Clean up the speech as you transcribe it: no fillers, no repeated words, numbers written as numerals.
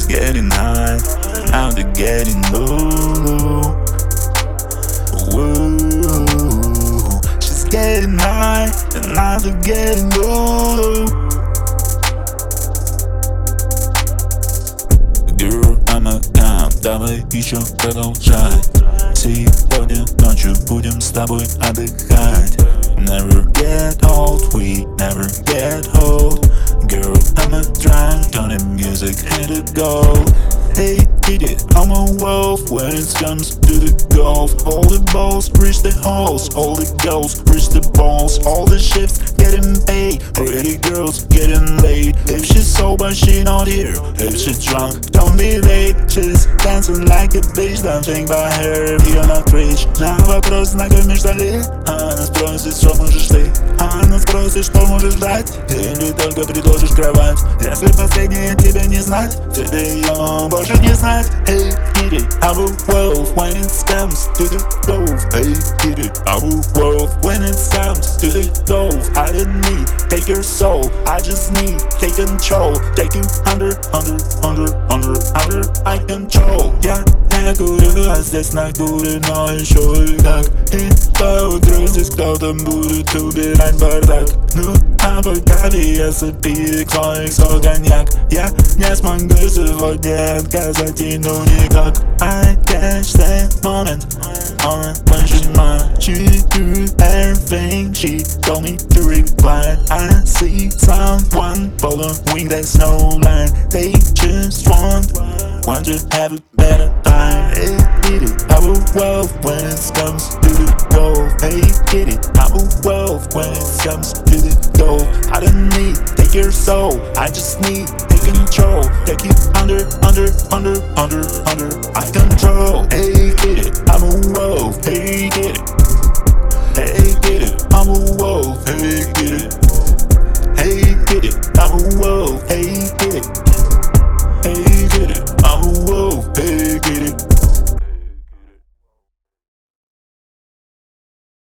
getting high, now they're getting low. Whoa, she's getting high, and now they're getting low. Girl, I'ma come, давай еще продолжать. Сегодня ночью будем с тобой отдыхать. Never get old, we never get old. Girl, I'm a drunk, on the music, hit it go. Hey, hit it, I'm a wolf when it comes to the golf. All the balls reach the holes, all the girls reach the balls. All the ships getting paid, pretty girls getting laid. If she's sober, she not here. If she's drunk, don't be late. She's dancing like a bitch, don't think about her if you're not rich. На вопрос знакомишь дали, она спросит, что можешь ты. Она спросит, что можешь дать, или только предложишь кровать. Если последнее тебе не знать, тебе ее больше не знать. Hey, get it, I'm a wolf when it comes to the golf. Hey, get it, I'm a wolf when it comes to the golf. I didn't need, take your soul, I just need, take control. Take you under I control. Я не курю, а здесь накурю, но еще и как. И поутру здесь кто-то будет убирать бардак. Ну, а пока если пить свой коньяк, я не смогу сегодня отказать, и ну никак. I catch that moment when she's mine. She do everything she told me to reply. I see someone following that snow line. They just want to have a better time. Hey, get it, I'm a wolf when it comes to the golf. Hey, get it, I'm a wolf when it comes to the golf. I don't need, take your soul, I just need, take control. Take you under I control. Hey, get it, I'm a wolf. Hey, get it. Hey, get it, I'm a wolf. Hey, get it. Hey, get it, I'm a wolf.